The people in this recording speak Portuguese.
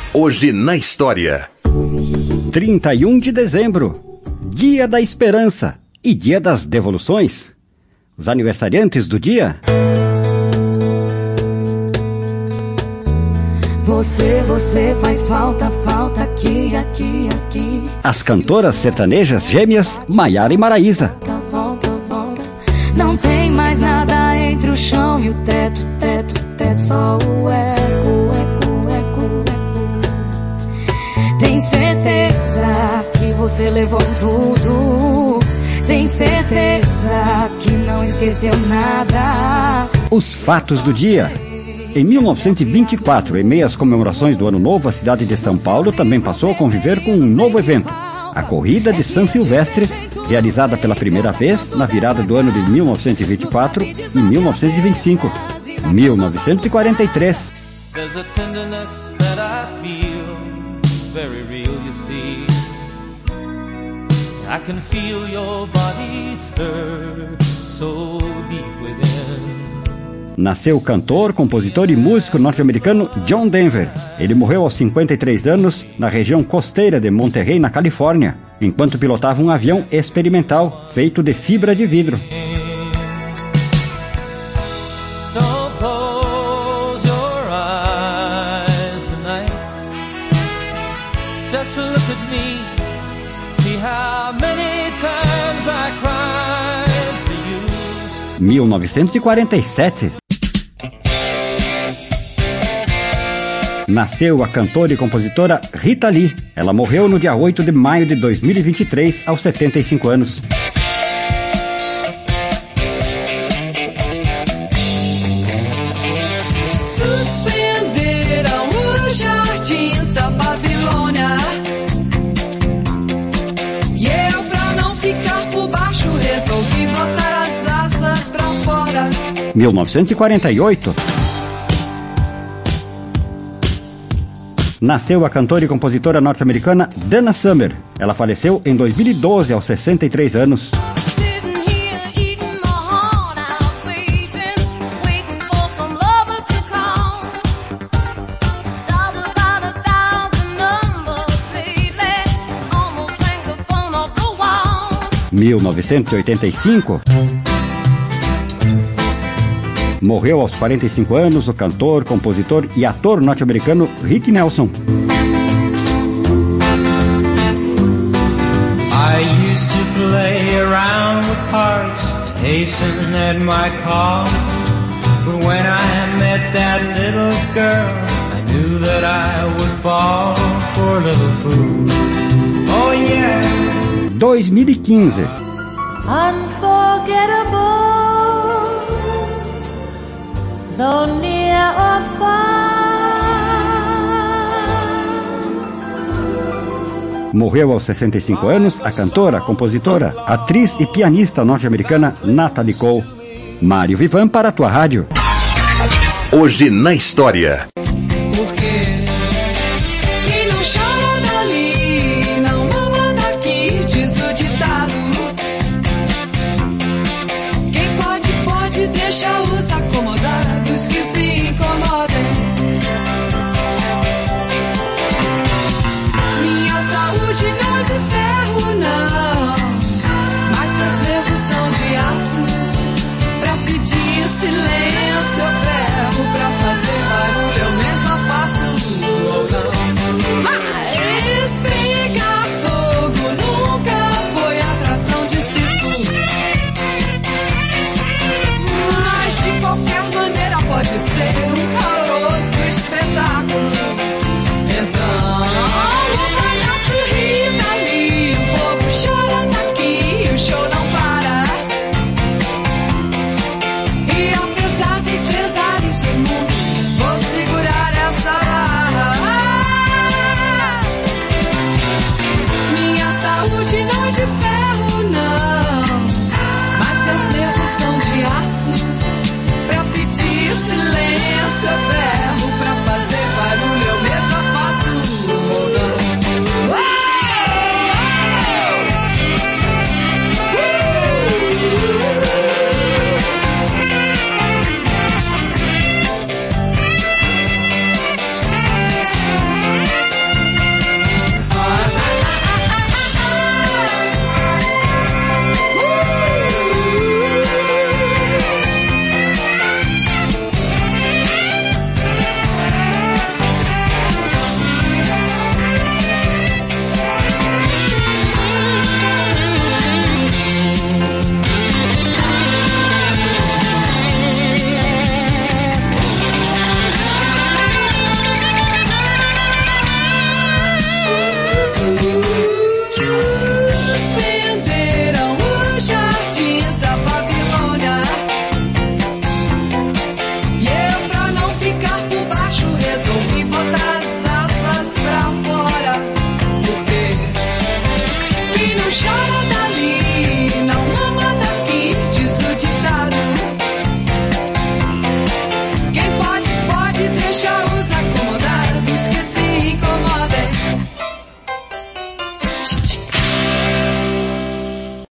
Hoje na história. 31 de dezembro, Dia da Esperança e Dia das Devoluções. Os aniversariantes do dia. Você faz falta aqui. As cantoras sertanejas gêmeas Maiara e Maraísa. Volta. Não tem mais nada entre o chão e o teto, só o eco. Tem certeza que você levou tudo? Tem certeza que não esqueceu nada? Os fatos do dia. Em 1924, em meio às comemorações do Ano Novo, a cidade de São Paulo também passou a conviver com um novo evento, a Corrida de São Silvestre, realizada pela primeira vez na virada do ano de 1924 e 1925. 1943. There's a tenderness that I feel, very real, you see. I can feel your body stir so deep within. Nasceu o cantor, compositor e músico norte-americano John Denver. Ele morreu aos 53 anos na região costeira de Monterey, na Califórnia, enquanto pilotava um avião experimental feito de fibra de vidro. Don't close your eyes tonight. Just look at me. See how many times I cried for you. 1947. Nasceu a cantora e compositora Rita Lee. Ela morreu no dia 8 de maio de 2023, aos 75 anos. Suspenderam os jardins da Babilônia, e eu, pra não ficar por baixo, resolvi botar as asas pra fora. 1948. Nasceu a cantora e compositora norte-americana Donna Summer. Ela faleceu em 2012, aos 63 anos. Em 1985. Morreu aos 45 anos o cantor, compositor e ator norte-americano Rick Nelson. I used to play around with hearts, hasten at my call. But when I met that little girl, I knew that I would fall for a little fool. Oh yeah. 2015. Unforgettable, though near or far. Morreu aos 65 anos a cantora, compositora, atriz e pianista norte-americana Natalie Cole. Mário Vivan para a tua rádio. Hoje na história. Deixa os acomodados que se incomodam.